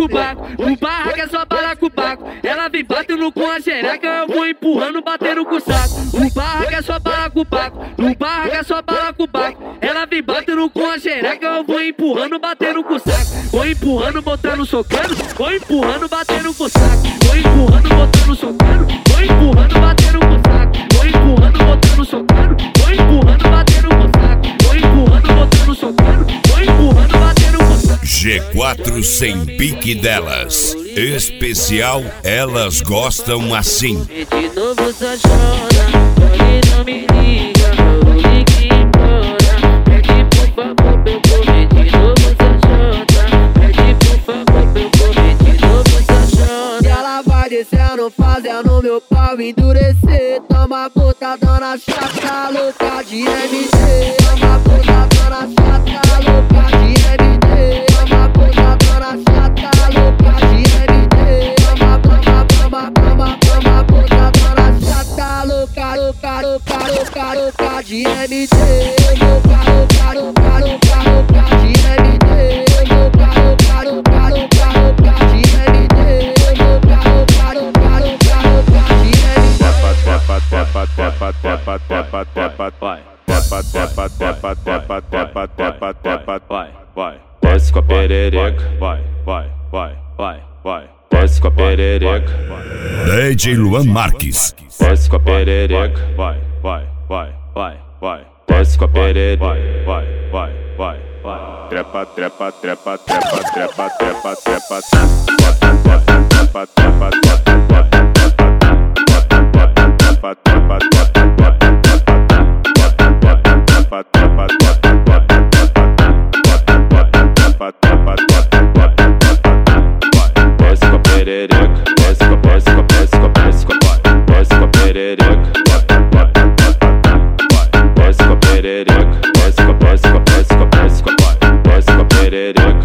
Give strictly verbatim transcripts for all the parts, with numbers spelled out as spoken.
balacobaco. No barraco é só balacobaco. Ela vem batendo com a xereca, eu vou empurrando, batendo com o saco. No barraco é só balacobaco. No barraco é só balacobaco. Ela vem batendo com a xereca, eu vou empurrando, batendo com o saco. Vou empurrando, botando, socando. Vou empurrando, batendo com o saco. Vou empurrando, botando, socando. Vou empurrando, batendo com o saco. Vou empurrando, botando, socando. Vou empurrando, batendo com o saco. Vou empurrando, botando, socando. Vou empurrando, batendo com o saco. G quatro sem pique delas. Especial Elas Gostam Assim. De novo só chora, ele não me liga, eu ligue embora. Pede por favor pra eu comer de novo só chora. Pede por favor pra eu comer de novo só chora. E ela vai descendo, fazendo meu pau endurecer. Toma botadão na chata, louca de M D. Toma botadão na chata, louca de M D. Toma botadão na chata, louca de M D. Toma, toma, toma, toma, toma botadão na chata, louca, louca, louca, louca, louca de M D. Louca, louca, louca, louca, louca de M D. Louca, louca, louca, louca, louca de M D. Louca, louca, louca, louca, louca de M D. Tepa, tepa, tepa, tepa, tepa, tepa, vai. Tepa, tepa, tepa, tepa, tepa, tepa, tepa, vai, vai. Desce com a perereca, vai, vai, vai, vai, vai. Desce com a perereca, D J Luan Marques. desce com a perereca, vai, vai, vai, vai, vai. Desce com a perereca, vai, vai, vai, vai, vai. Trepa, trepa, trepa, trepa, trepa, trepa, trepa, trepa, trepa, trepa, trepa, desce com a perereca, desce com, desce com, desce com, desce com, desce com a perereca, desce com a perereca, desce com, desce com, desce com, desce com, desce com a perereca,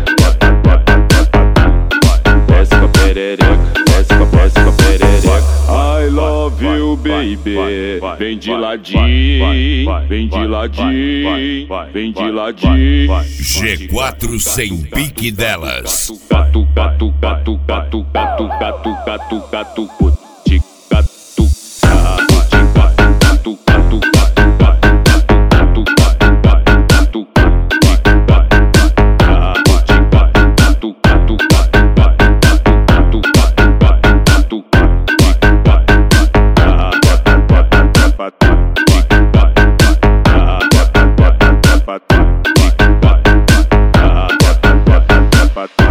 desce com a perereca, desce com, desce com a perereca. I love you, baby. Vem de ladinho, vem de ladinho, vem de ladinho. G quatro sem pique delas. Gato, gato, gato, gato, gato, gato, gato, gato, gato, But